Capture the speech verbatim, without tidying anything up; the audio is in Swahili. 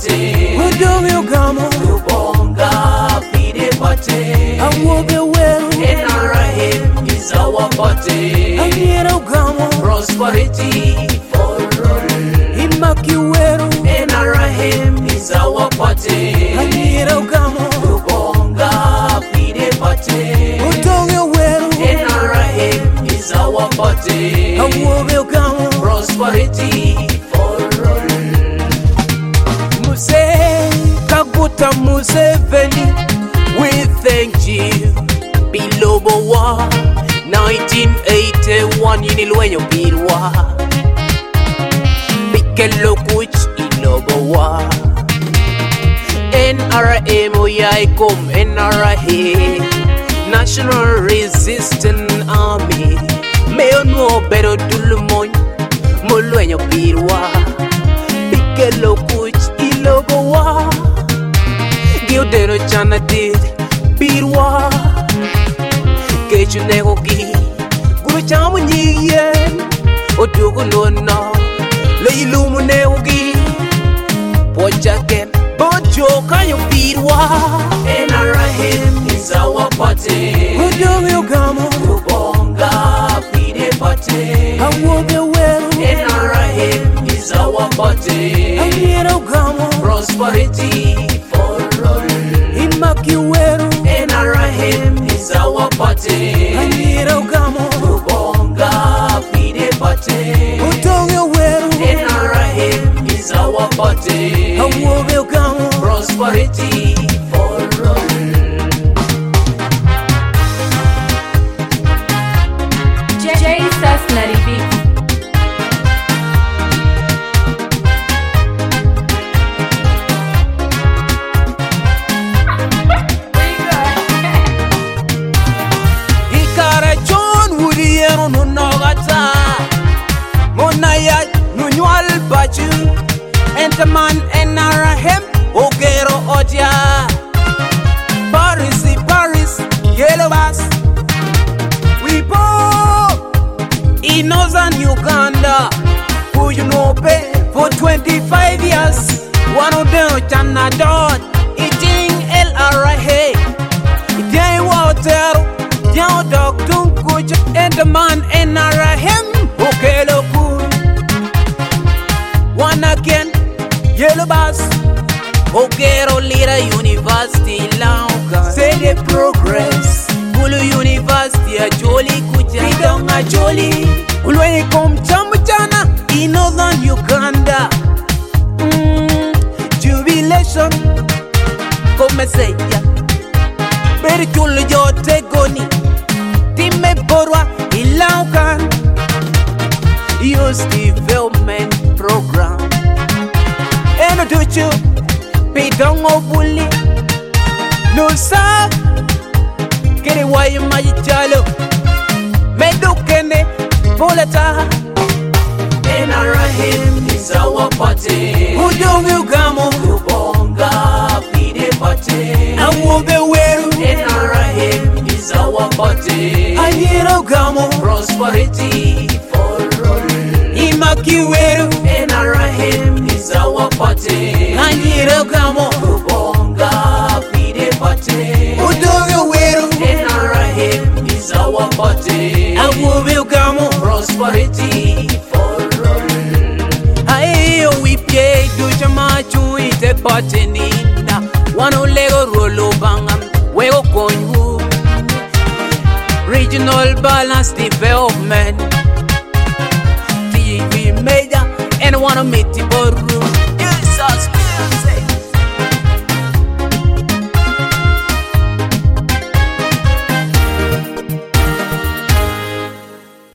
party. Udong Ugamo, Lubonga Fide party. Awobe Weru, N R M is our party. Anira Ugamo, Prosperity for all. Imaki Weru, N R M is our party. Anira Ugamo, Lubonga Fide party. Udong Weru, N R M is our party. Awobe Ugamo, Prosperity for all. Muse Kaguta Museveni, We thank you. Bilobo wa nineteen eighty-one Yinilwenyo Birwa Bikelo kuch ilobo wa N R M Oyaikom N R A National Resistance Army Meonwo Bedo Dulumoy Mulwenyo Birwa Bikelo kuch ilobo wa Giudero chana did Birwa Kechu negogi Guru chamu nyiyen Odugu nona Leilumu negogi Pochaken Bojo kayo Birwa N R M is our party. Udong Ugamo, Lubonga Fide party. Awobe Weru, N R M is our party. Anira Ugamo, Prosperity for all. Imaki Weru, N R M is our party. Anira Ugamo, Lubonga Fide party. Udong Weru, N R M is our party. Awobe Ugamo, Prosperity for all. Jesus Naribi. Ikara John Woody and Nogata Monaya Nunual Bachu Entaman N R M Ogero Odia Paris, Paris, Yellow Bass We bo in Northern Uganda who you know pay for twenty-five years one of them Chana Dot Eating L R A Ijay Water Yow Dog Tunkuj and the man N R M Okelo Kun One again Yellow Bass Ogero Lira University Lauka Say the progress Gulu University a Jolly Kuja Bidong a Jolly Ulwe kom Chambachana in Northern Uganda mm, Jubilation Come say ya Beri chulu yote goni Time borwa ilaukan Youth Development Program Eno tuchu Bidong o bully No sa Kere wayo majalo Medukene Bolata N R M is our party. Udong Ugamo Lubonga Fide party. Awobe Weru N R M is our party. Anira Ugamo Prosperity for all. Imaki Weru N R M is our party. Anira Ugamo Lubonga Fide party. Udong Weru N R M is our party. Awobe Ugamo Prosperity for all. Ayo wipye duja machu ite patenina Wano lego rolo bangam wego konyu Regional Balance Development T V Media and wanna meet the boardroom Jesus music